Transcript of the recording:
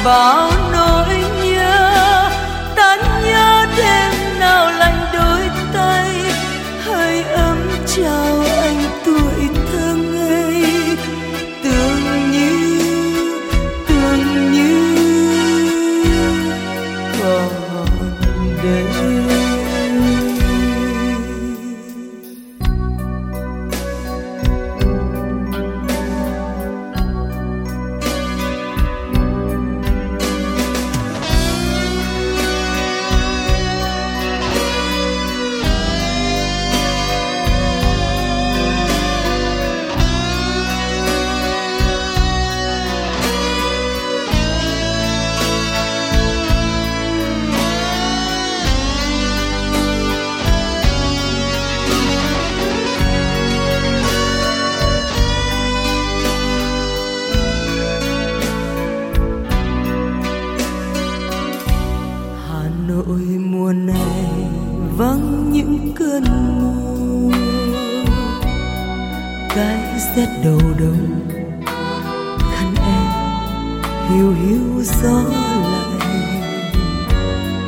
bao nỗi nhớ, tan nhớ đêm nào lạnh đôi tay, hơi ấm chào anh tuổi thơ ngây, tưởng như còn đây. Nội mùa này vắng những cơn mưa, cái rét đầu đông khăn em hiu hiu gió